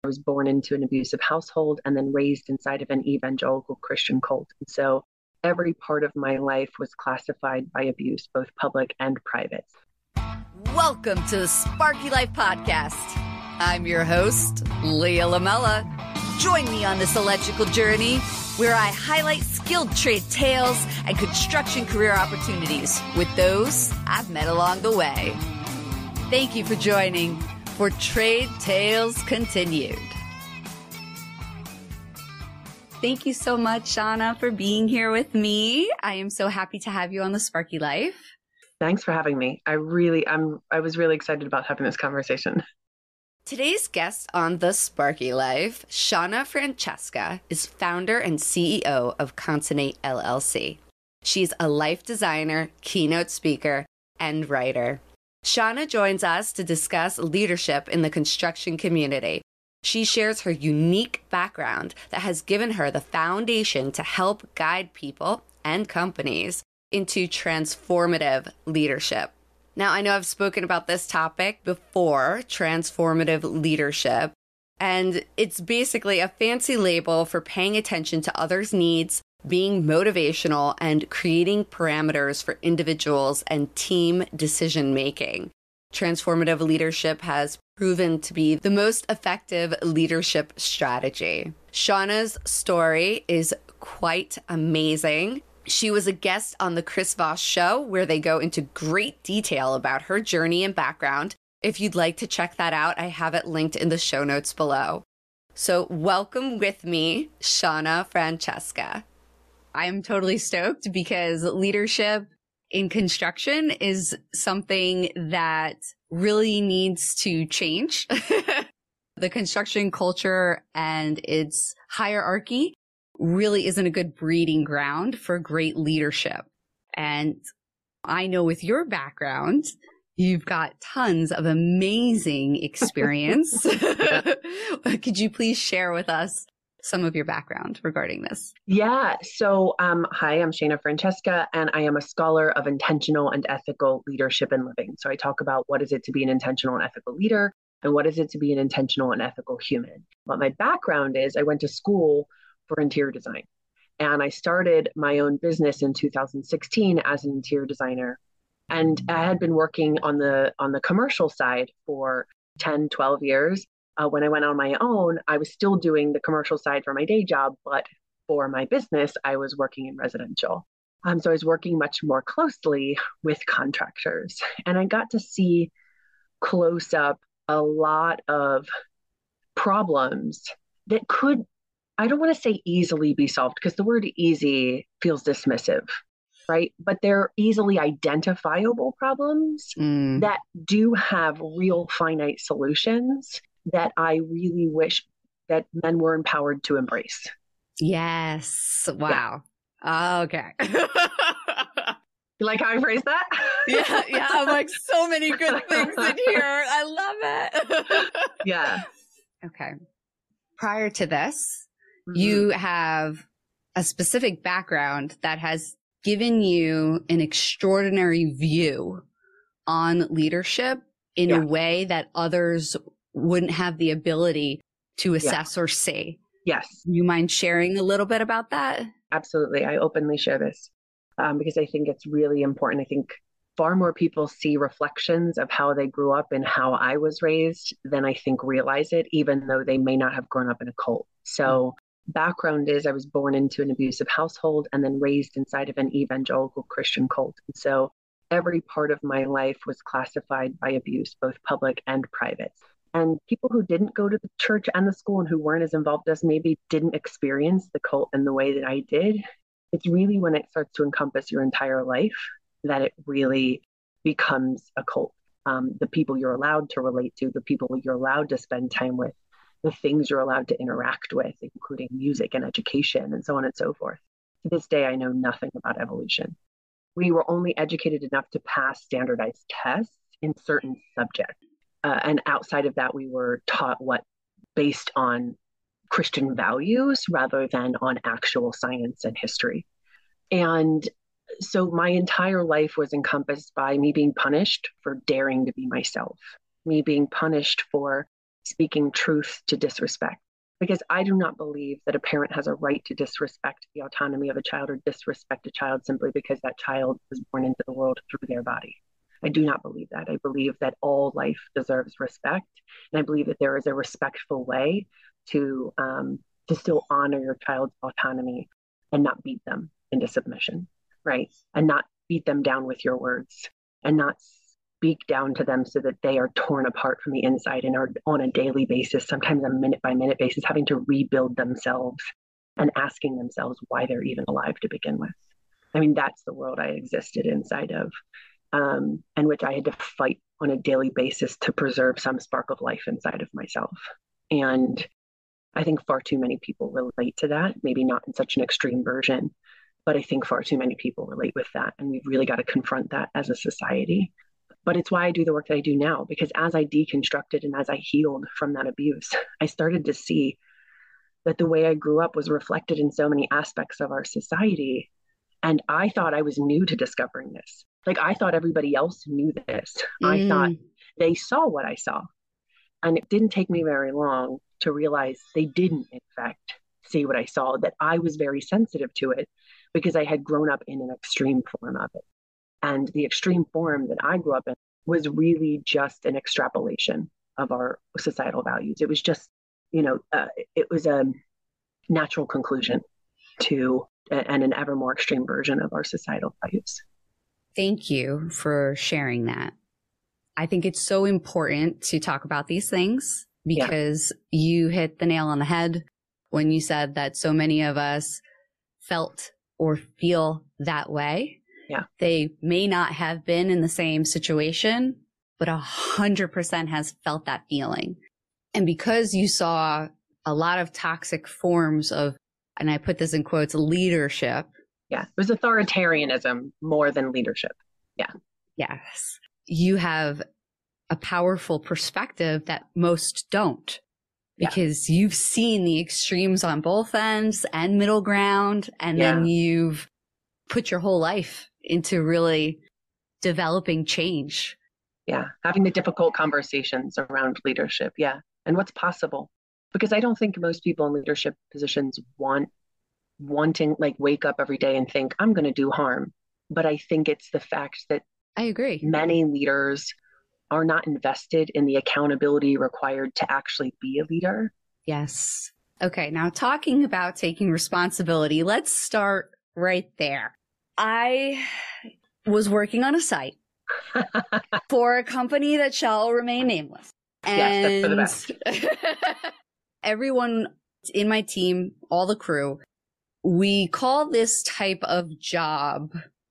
I was born into an abusive household and then raised inside of an evangelical Christian cult. And so every part of my life was classified by abuse, both public and private. Welcome to the Sparky Life Podcast. I'm your host, Leah Lamella. Join me on this electrical journey where I highlight skilled trade tales and construction career opportunities with those I've met along the way. Thank you for joining for Trade Tales Continued. Thank you so much, Shauna, for being here with me. I am so happy to have you on the Sparky Life. Thanks for having me. I was really excited about having this conversation. Today's guest on The Sparky Life, Shauna Francesca, is founder and CEO of Consonate LLC. She's a life designer, keynote speaker, and writer. Shauna joins us to discuss leadership in the construction community. She shares her unique background that has given her the foundation to help guide people and companies into transformative leadership. Now, I know I've spoken about this topic before, transformative leadership, and it's basically a fancy label for paying attention to others' needs, being motivational, and creating parameters for individuals and team decision-making. Transformative leadership has proven to be the most effective leadership strategy. Shauna's story is quite amazing. She was a guest on the Chris Voss Show, where they go into great detail about her journey and background. If you'd like to check that out, I have it linked in the show notes below. So welcome with me, Shauna Francesca. I'm totally stoked because leadership in construction is something that really needs to change. The construction culture and its hierarchy really isn't a good breeding ground for great leadership. And I know with your background, you've got tons of amazing experience. Could you please share with us some of your background regarding this? Yeah. So, hi, I'm Shauna Francesca, and I am a scholar of intentional and ethical leadership and living. So I talk about what is it to be an intentional and ethical leader, and what is it to be an intentional and ethical human. What my background is, I went to school for interior design. And I started my own business in 2016 as an interior designer. And I had been working on the commercial side for 10, 12 years. When I went on my own, I was still doing the commercial side for my day job, but for my business, I was working in residential. So I was working much more closely with contractors. And I got to see close up a lot of problems that could, I don't want to say easily be solved, because the word easy feels dismissive, right? But they're easily identifiable problems that do have real finite solutions that I really wish that men were empowered to embrace. Yes. Wow. Yeah. Okay. You like how I phrased that? Yeah. I'm like, so many good things in here. I love it. Yeah. Okay. Prior to this, you have a specific background that has given you an extraordinary view on leadership in a way that others wouldn't have the ability to assess or see. Yes. You mind sharing a little bit about that? Absolutely. I openly share this because I think it's really important. I think far more people see reflections of how they grew up and how I was raised than I think realize it, even though they may not have grown up in a cult. So background is I was born into an abusive household and then raised inside of an evangelical Christian cult. And so every part of my life was classified by abuse, both public and private. And people who didn't go to the church and the school and who weren't as involved as maybe didn't experience the cult in the way that I did. It's really when it starts to encompass your entire life that it really becomes a cult. The people you're allowed to relate to, the people you're allowed to spend time with, the things you're allowed to interact with, including music and education and so on and so forth. To this day, I know nothing about evolution. We were only educated enough to pass standardized tests in certain subjects. And outside of that, we were taught what based on Christian values rather than on actual science and history. And so my entire life was encompassed by me being punished for daring to be myself, me being punished for speaking truth to disrespect. Because I do not believe that a parent has a right to disrespect the autonomy of a child or disrespect a child simply because that child was born into the world through their body. I do not believe that. I believe that all life deserves respect. And I believe that there is a respectful way to still honor your child's autonomy and not beat them into submission, right? And not beat them down with your words and not speak down to them so that they are torn apart from the inside and are on a daily basis, sometimes a minute by minute basis, having to rebuild themselves and asking themselves why they're even alive to begin with. I mean, that's the world I existed inside of, and which I had to fight on a daily basis to preserve some spark of life inside of myself. And I think far too many people relate to that, maybe not in such an extreme version, but I think far too many people relate with that. And we've really got to confront that as a society. But it's why I do the work that I do now, because as I deconstructed and as I healed from that abuse, I started to see that the way I grew up was reflected in so many aspects of our society. And I thought I was new to discovering this. Like, I thought everybody else knew this. I thought they saw what I saw. And it didn't take me very long to realize they didn't, in fact, see what I saw, that I was very sensitive to it because I had grown up in an extreme form of it. And the extreme form that I grew up in was really just an extrapolation of our societal values. It was just, it was a natural conclusion to and an ever more extreme version of our societal values. Thank you for sharing that. I think it's so important to talk about these things because you hit the nail on the head when you said that so many of us felt or feel that way. Yeah. They may not have been in the same situation, but 100% has felt that feeling. And because you saw a lot of toxic forms of, and I put this in quotes, leadership. Yeah. It was authoritarianism more than leadership. Yeah. Yes. You have a powerful perspective that most don't, because you've seen the extremes on both ends and middle ground. And then you've put your whole life into really developing change. Yeah. Having the difficult conversations around leadership. Yeah. And what's possible. Because I don't think most people in leadership positions wanting, like, wake up every day and think, I'm going to do harm. But I think it's the fact that I agree. Many leaders are not invested in the accountability required to actually be a leader. Yes. Okay. Now, talking about taking responsibility, let's start right there. I was working on a site for a company that shall remain nameless. And yes, that's for the best. Everyone in my team, all the crew, we call this type of job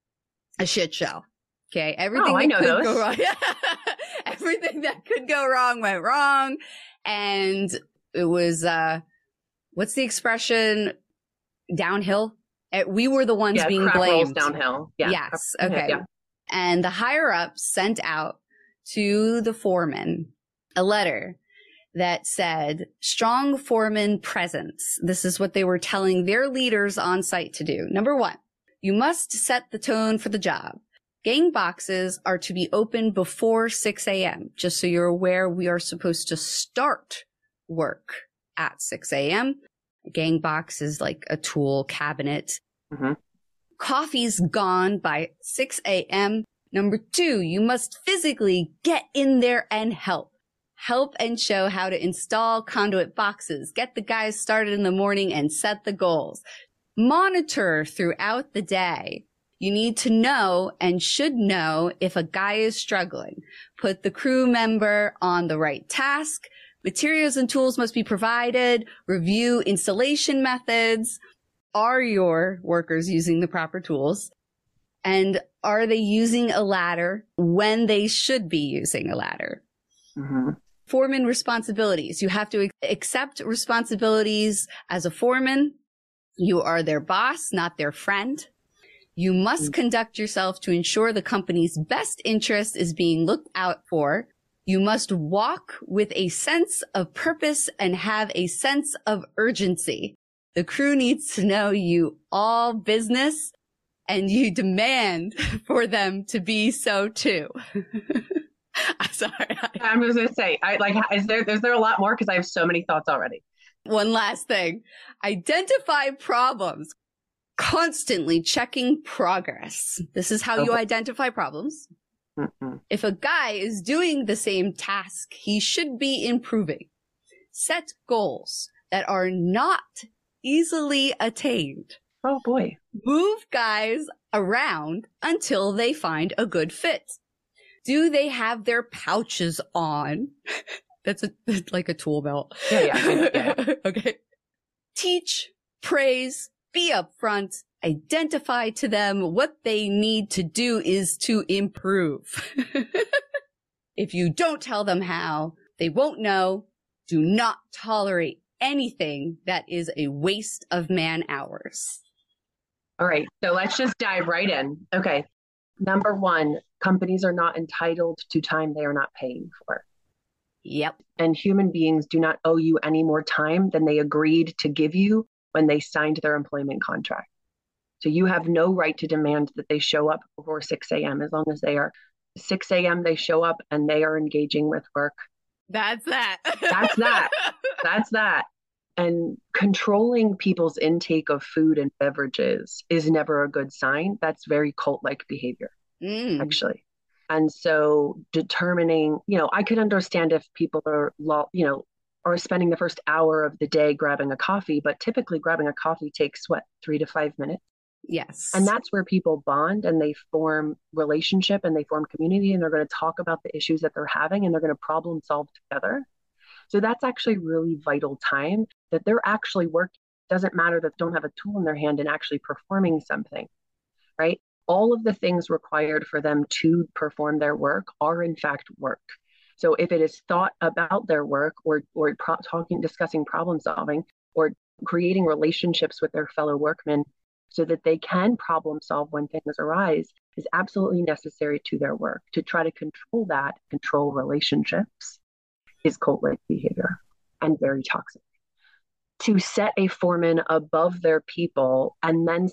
a shit show. Okay. Everything that could go wrong. Everything that could go wrong went wrong. And it was, what's the expression? Downhill. We were the ones being blamed. Downhill. Yeah. Yes. Okay. Yeah. And the higher ups sent out to the foreman a letter that said, strong foreman presence. This is what they were telling their leaders on site to do. Number 1, you must set the tone for the job. Gang boxes are to be open before 6 a.m. Just so you're aware, we are supposed to start work at 6 a.m. A gang box is like a tool cabinet. Mm-hmm. Coffee's gone by 6 a.m. Number 2, you must physically get in there and help. Help and show how to install conduit boxes. Get the guys started in the morning and set the goals. Monitor throughout the day. You need to know and should know if a guy is struggling. Put the crew member on the right task. Materials and tools must be provided. Review installation methods. Are your workers using the proper tools? And are they using a ladder when they should be using a ladder? Mm-hmm. Foreman responsibilities. You have to accept responsibilities as a foreman. You are their boss, not their friend. You must conduct yourself to ensure the company's best interest is being looked out for. You must walk with a sense of purpose and have a sense of urgency. The crew needs to know you all business and you demand for them to be so too. I'm sorry. I'm just going to say, is there a lot more? Because I have so many thoughts already. One last thing. Identify problems. Constantly checking progress. This is how you identify problems. Mm-mm. If a guy is doing the same task, he should be improving. Set goals that are not easily attained. Oh boy. Move guys around until they find a good fit. Do they have their pouches on? That's like a tool belt. Yeah. Okay. Teach, praise, be upfront, identify to them what they need to do is to improve. If you don't tell them how, they won't know. Do not tolerate anything that is a waste of man hours. All right. So let's just dive right in. Okay. Number one, companies are not entitled to time they are not paying for. Yep. And human beings do not owe you any more time than they agreed to give you when they signed their employment contract. So you have no right to demand that they show up before 6 a.m. as long as they are 6 a.m. they show up and they are engaging with work. That's that. That's that. And controlling people's intake of food and beverages is never a good sign. That's very cult-like behavior, actually. And so determining, I could understand if people are, are spending the first hour of the day grabbing a coffee, but typically grabbing a coffee takes 3 to 5 minutes. Yes. And that's where people bond and they form relationship and they form community, and they're going to talk about the issues that they're having and they're going to problem solve together. So that's actually really vital time that they're actually working. It doesn't matter that they don't have a tool in their hand and actually performing something, right? All of the things required for them to perform their work are in fact work. So if it is thought about their work or discussing problem solving or creating relationships with their fellow workmen so that they can problem solve when things arise is absolutely necessary to their work. To try to control relationships is cult-like behavior and very toxic. To set a foreman above their people and then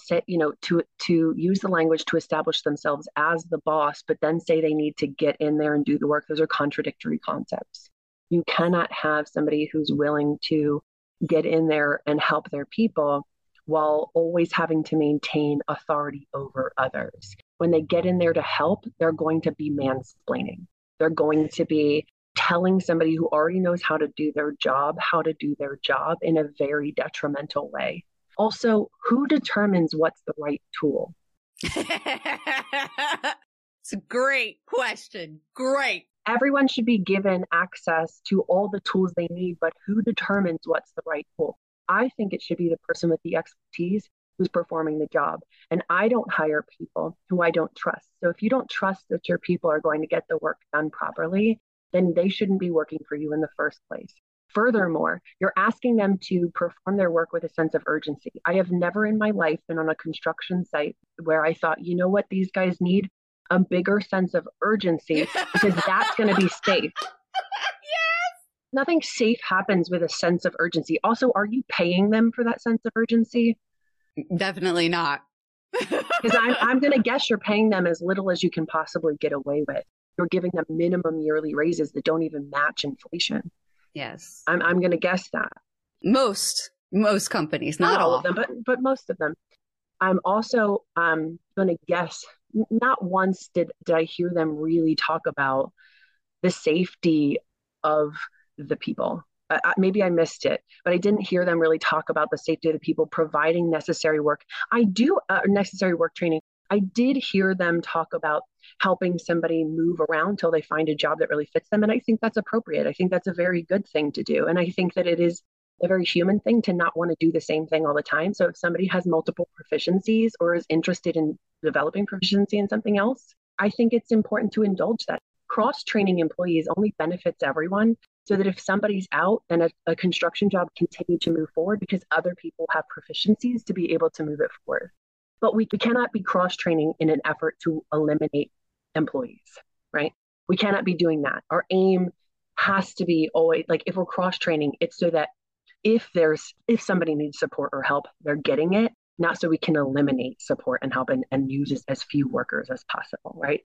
to use the language to establish themselves as the boss, but then say they need to get in there and do the work. Those are contradictory concepts. You cannot have somebody who's willing to get in there and help their people while always having to maintain authority over others. When they get in there to help, they're going to be mansplaining. They're going to be telling somebody who already knows how to do their job in a very detrimental way. Also, who determines what's the right tool? It's a great question. Great. Everyone should be given access to all the tools they need, but who determines what's the right tool? I think it should be the person with the expertise who's performing the job. And I don't hire people who I don't trust. So if you don't trust that your people are going to get the work done properly, then they shouldn't be working for you in the first place. Furthermore, you're asking them to perform their work with a sense of urgency. I have never in my life been on a construction site where I thought, you know what these guys need? A bigger sense of urgency because that's going to be safe. Yes. Nothing safe happens with a sense of urgency. Also, are you paying them for that sense of urgency? Definitely not. Because I'm going to guess you're paying them as little as you can possibly get away with. You're giving them minimum yearly raises that don't even match inflation. Yes. I'm going to guess that. Most companies, not all of them, but most of them. I'm also going to guess, not once did I hear them really talk about the safety of the people. Maybe I missed it, but I didn't hear them really talk about the safety of the people providing necessary work. Necessary work training. I did hear them talk about helping somebody move around till they find a job that really fits them. And I think that's appropriate. I think that's a very good thing to do. And I think that it is a very human thing to not want to do the same thing all the time. So if somebody has multiple proficiencies or is interested in developing proficiency in something else, I think it's important to indulge that. Cross-training employees only benefits everyone, so that if somebody's out, then a construction job continue to move forward because other people have proficiencies to be able to move it forward. But we cannot be cross-training in an effort to eliminate employees, right? We cannot be doing that. Our aim has to be always, like, if we're cross-training, it's so that if somebody needs support or help, they're getting it, not so we can eliminate support and help and use as few workers as possible, right?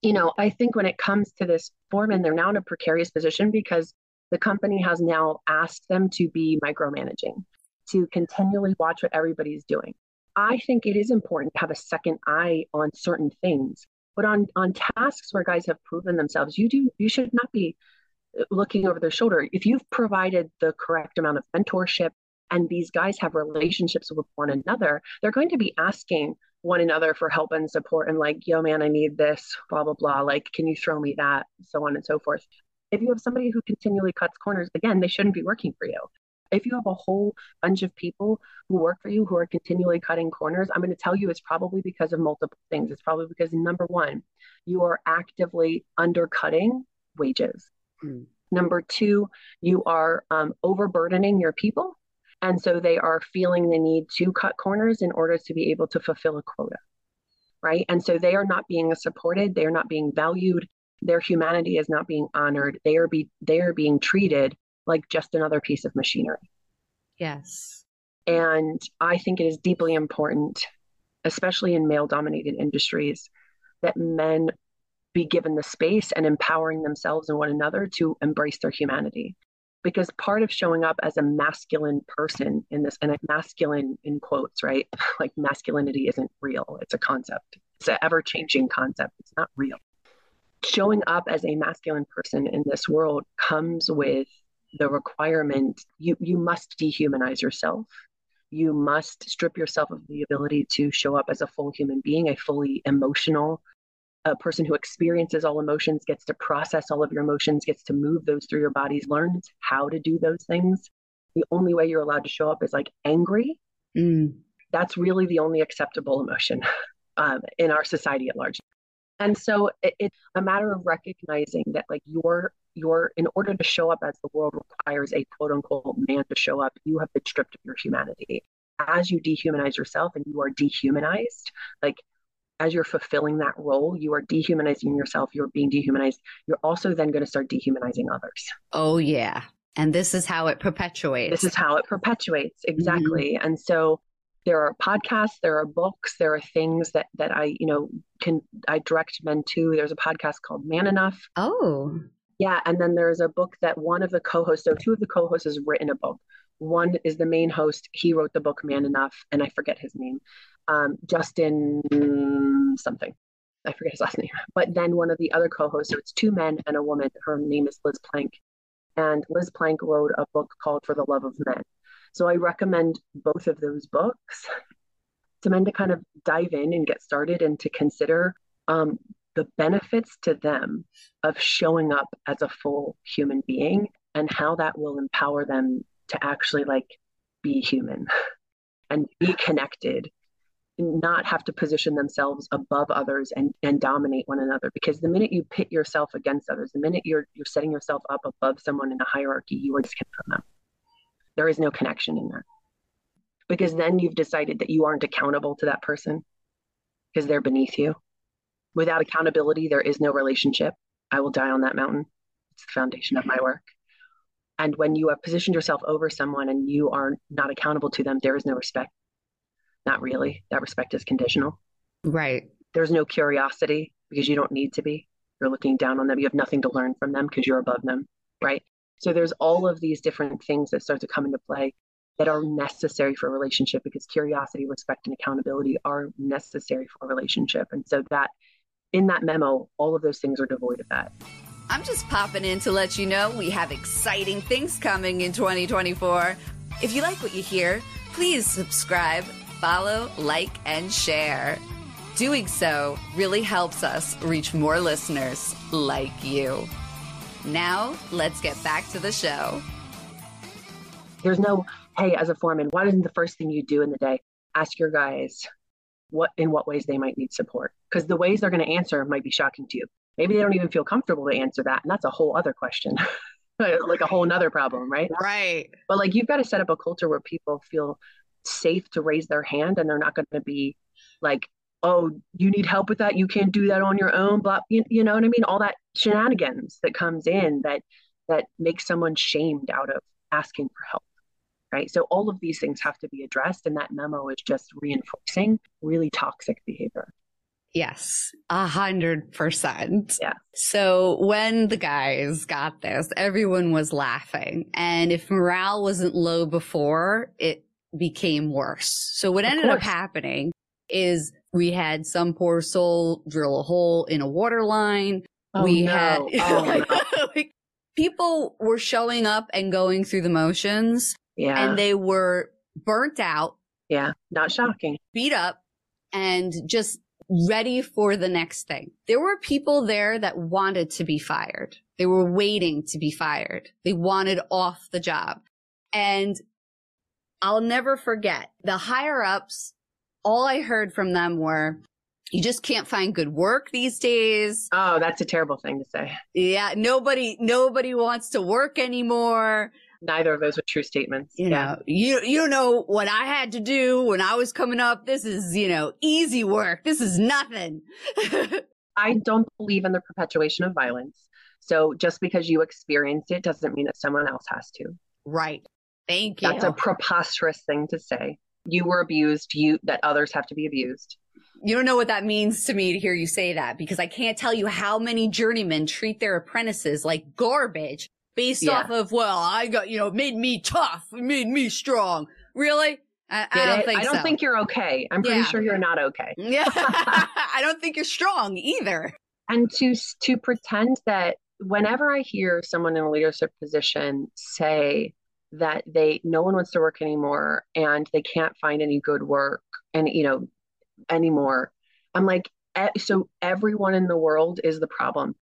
I think when it comes to this foreman, they're now in a precarious position because the company has now asked them to be micromanaging, to continually watch what everybody's doing. I think it is important to have a second eye on certain things, but on tasks where guys have proven themselves, you should not be looking over their shoulder. If you've provided the correct amount of mentorship and these guys have relationships with one another, they're going to be asking one another for help and support and like, yo, man, I need this, blah, blah, blah. Like, can you throw me that? So on and so forth. If you have somebody who continually cuts corners, again, they shouldn't be working for you. If you have a whole bunch of people who work for you who are continually cutting corners, I'm going to tell you it's probably because of multiple things. It's probably because, number one, you are actively undercutting wages. Mm. Number two, you are overburdening your people. And so they are feeling the need to cut corners in order to be able to fulfill a quota, right? And so they are not being supported. They are not being valued. Their humanity is not being honored. They are being treated like just another piece of machinery. Yes. And I think it is deeply important, especially in male-dominated industries, that men be given the space and empowering themselves and one another to embrace their humanity. Because part of showing up as a masculine person in this, and masculine in quotes, right? Like masculinity isn't real. It's a concept. It's an ever-changing concept. It's not real. Showing up as a masculine person in this world comes with the requirement, you must dehumanize yourself. You must strip yourself of the ability to show up as a full human being, a fully emotional a person who experiences all emotions, gets to process all of your emotions, gets to move those through your bodies, learns how to do those things. The only way you're allowed to show up is like angry. That's really the only acceptable emotion in our society at large. And so it's a matter of recognizing that like you're in order to show up as the world requires a quote unquote man to show up, you have been stripped of your humanity. As you dehumanize yourself and you are dehumanized, like as you're fulfilling that role, you are dehumanizing yourself, you're being dehumanized. You're also then going to start dehumanizing others. Oh, yeah. And this is how it perpetuates. This is how it perpetuates. Exactly. Mm-hmm. And so there are podcasts, there are books, there are things that I, I direct men to. There's a podcast called Man Enough. Oh. Yeah. And then there's a book that one of the co-hosts, so two of the co-hosts has written a book. One is the main host. He wrote the book Man Enough, and I forget his name. Justin something. I forget his last name. But then one of the other co-hosts, so it's two men and a woman. Her name is Liz Plank. And Liz Plank wrote a book called For the Love of Men. So I recommend both of those books to men to kind of dive in and get started and to consider the benefits to them of showing up as a full human being and how that will empower them to actually like be human and be connected, not have to position themselves above others and dominate one another. Because the minute you pit yourself against others, the minute you're setting yourself up above someone in a hierarchy, you are disconnected from them. There is no connection in that. Because then you've decided that you aren't accountable to that person because they're beneath you. Without accountability, there is no relationship. I will die on that mountain. It's the foundation of my work. And when you have positioned yourself over someone and you are not accountable to them, there is no respect. Not really. That respect is conditional. Right. There's no curiosity because you don't need to be. You're looking down on them. You have nothing to learn from them because you're above them. Right. So there's all of these different things that start to come into play that are necessary for a relationship, because curiosity, respect, and accountability are necessary for a relationship. And so that in that memo, all of those things are devoid of that. I'm just popping in to let you know we have exciting things coming in 2024. If you like what you hear, please subscribe, follow, like, and share. Doing so really helps us reach more listeners like you. Now, let's get back to the show. There's no, hey, as a foreman, why isn't the first thing you do in the day? Ask your guys in what ways they might need support. Because the ways they're going to answer might be shocking to you. Maybe they don't even feel comfortable to answer that. And that's a whole other question, like a whole nother problem, right? Right. But like you've got to set up a culture where people feel safe to raise their hand, and they're not going to be like, oh, you need help with that? You can't do that on your own. Blah, you know what I mean? All that shenanigans that comes in that makes someone shamed out of asking for help. Right. So all of these things have to be addressed. And that memo is just reinforcing really toxic behavior. Yes, 100%. Yeah. So when the guys got this, everyone was laughing. And if morale wasn't low before, it became worse. So what ended up happening is we had some poor soul drill a hole in a water line. Like, people were showing up and going through the motions. Yeah. And they were burnt out. Yeah. Not shocking. Beat up and just ready for the next thing. There were people there that wanted to be fired. They were waiting to be fired. They wanted off the job. And I'll never forget the higher ups. All I heard from them were, you just can't find good work these days. Oh, that's a terrible thing to say. Yeah. Nobody wants to work anymore. Neither of those were true statements. You know, you know what I had to do when I was coming up. This is, easy work. This is nothing. I don't believe in the perpetuation of violence. So just because you experienced it doesn't mean that someone else has to. Right. Thank you. That's a preposterous thing to say. You were abused, that others have to be abused. You don't know what that means to me to hear you say that, because I can't tell you how many journeymen treat their apprentices like garbage based off of, I got, it made me tough, it made me strong. Really? I don't think so. I don't think you're okay. I'm pretty sure you're not okay. Yeah. I don't think you're strong either. And to pretend that whenever I hear someone in a leadership position say that no one wants to work anymore and they can't find any good work and, anymore, I'm like, so everyone in the world is the problem.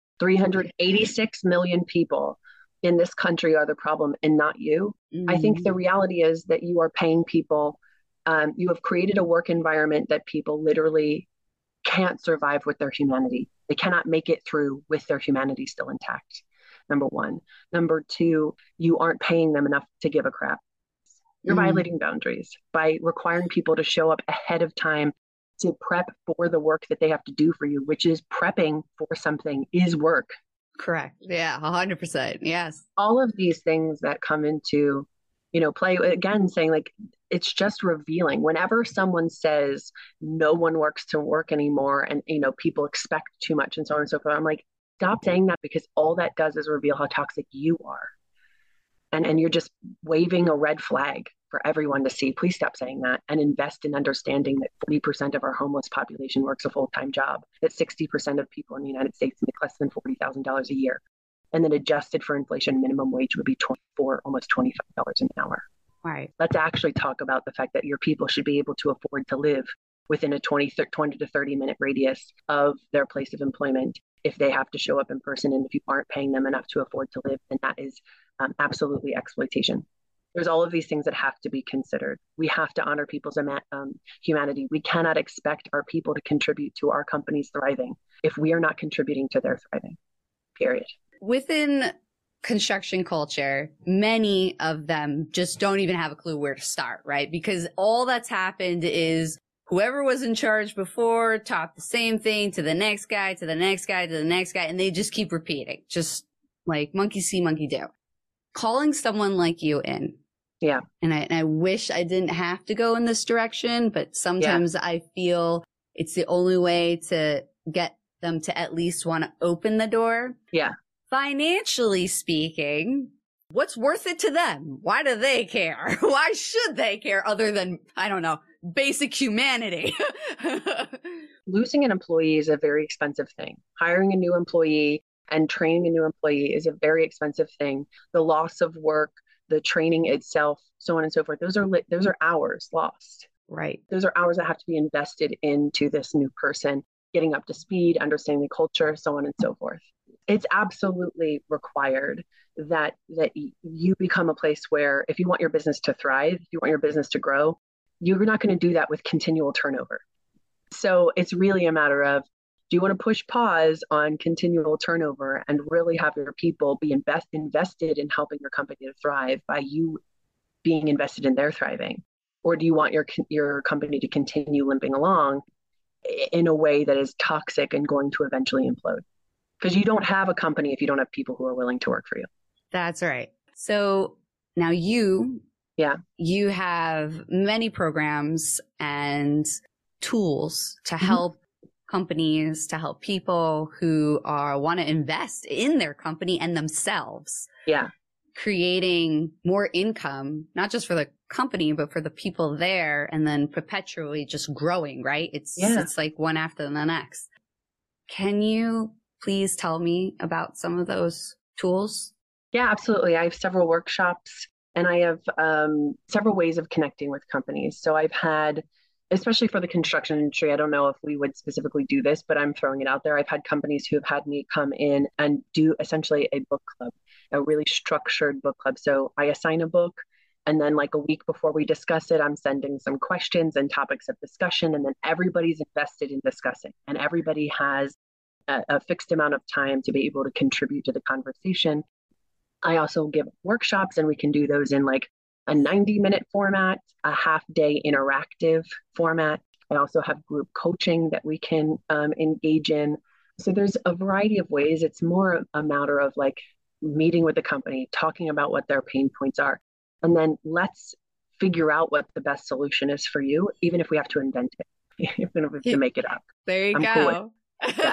386 million people in this country are the problem and not you. I think the reality is that you are paying people. You have created a work environment that people literally can't survive with their humanity. They cannot make it through with their humanity still intact. Number one. Number two, you aren't paying them enough to give a crap. You're violating boundaries by requiring people to show up ahead of time to prep for the work that they have to do for you, which is prepping for something is work. Correct. Yeah, 100%. Yes. All of these things that come into, play, again, saying like, it's just revealing. Whenever someone says no one works to work anymore and, people expect too much and so on and so forth, I'm like, stop saying that, because all that does is reveal how toxic you are. And you're just waving a red flag for everyone to see. Please stop saying that and invest in understanding that 40% of our homeless population works a full-time job, that 60% of people in the United States make less than $40,000 a year. And then adjusted for inflation, minimum wage would be almost $25 an hour. Right. Let's actually talk about the fact that your people should be able to afford to live within a 20 to 30 minute radius of their place of employment if they have to show up in person. And if you aren't paying them enough to afford to live, then that is absolutely exploitation. There's all of these things that have to be considered. We have to honor people's humanity. We cannot expect our people to contribute to our companies thriving if we are not contributing to their thriving, period. Within construction culture, many of them just don't even have a clue where to start, right? Because all that's happened is whoever was in charge before taught the same thing to the next guy, to the next guy, to the next guy, and they just keep repeating, just like monkey see, monkey do. Calling someone like you in. Yeah. And I wish I didn't have to go in this direction, but sometimes I feel it's the only way to get them to at least want to open the door. Yeah. Financially speaking, what's worth it to them? Why do they care? Why should they care other than, I don't know, basic humanity? Losing an employee is a very expensive thing. Hiring a new employee and training a new employee is a very expensive thing. The loss of work, the training itself, so on and so forth. Those are hours lost. Right. Those are hours that have to be invested into this new person, getting up to speed, understanding the culture, so on and so forth. It's absolutely required that you become a place where if you want your business to thrive, if you want your business to grow, you're not going to do that with continual turnover. So it's really a matter of, do you want to push pause on continual turnover and really have your people be invested in helping your company to thrive by you being invested in their thriving? Or do you want your company to continue limping along in a way that is toxic and going to eventually implode? Because you don't have a company if you don't have people who are willing to work for you. That's right. So now you have many programs and tools to help companies, to help people who want to invest in their company and themselves. Yeah. Creating more income, not just for the company, but for the people there, and then perpetually just growing, right? It's like one after the next. Can you please tell me about some of those tools? Yeah, absolutely. I have several workshops and I have several ways of connecting with companies. So I've had, especially for the construction industry, I don't know if we would specifically do this, but I'm throwing it out there. I've had companies who have had me come in and do essentially a book club, a really structured book club. So I assign a book, and then like a week before we discuss it, I'm sending some questions and topics of discussion, and then everybody's invested in discussing, and everybody has a fixed amount of time to be able to contribute to the conversation. I also give workshops, and we can do those in like a 90-minute format, a half-day interactive format. I also have group coaching that we can engage in. So there's a variety of ways. It's more a matter of like meeting with the company, talking about what their pain points are, and then let's figure out what the best solution is for you, even if we have to invent it, even if we have to make it up. There you go. Cool. Yeah.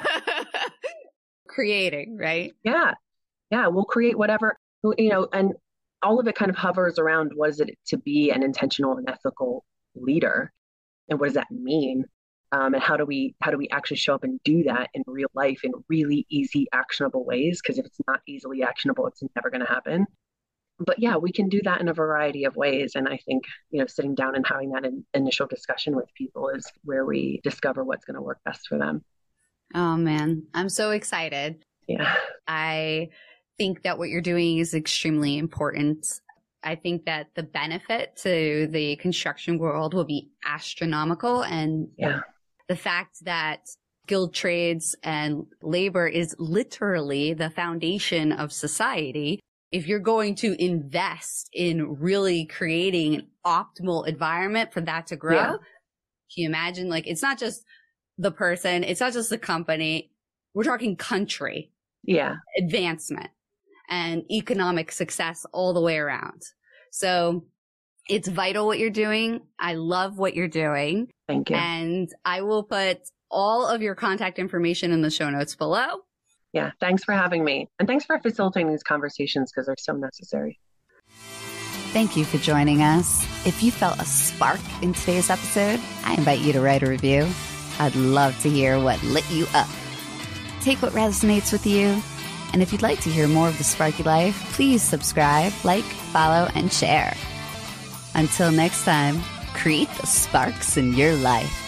Creating, right? Yeah. We'll create whatever, and all of it kind of hovers around, what is it to be an intentional and ethical leader? And what does that mean? And how do we actually show up and do that in real life in really easy, actionable ways? Because if it's not easily actionable, it's never going to happen. But yeah, we can do that in a variety of ways. And I think, sitting down and having that initial discussion with people is where we discover what's going to work best for them. Oh man, I'm so excited. Yeah. I think that what you're doing is extremely important. I think that the benefit to the construction world will be astronomical. And the fact that skilled trades and labor is literally the foundation of society. If you're going to invest in really creating an optimal environment for that to grow, can you imagine? Like, it's not just the person, it's not just the company. We're talking country. Yeah. Advancement and economic success all the way around. So it's vital what you're doing. I love what you're doing. Thank you. And I will put all of your contact information in the show notes below. Yeah. Thanks for having me. And thanks for facilitating these conversations, because they're so necessary. Thank you for joining us. If you felt a spark in today's episode, I invite you to write a review. I'd love to hear what lit you up. Take what resonates with you. And if you'd like to hear more of The Sparky Life, please subscribe, like, follow, and share. Until next time, create the sparks in your life.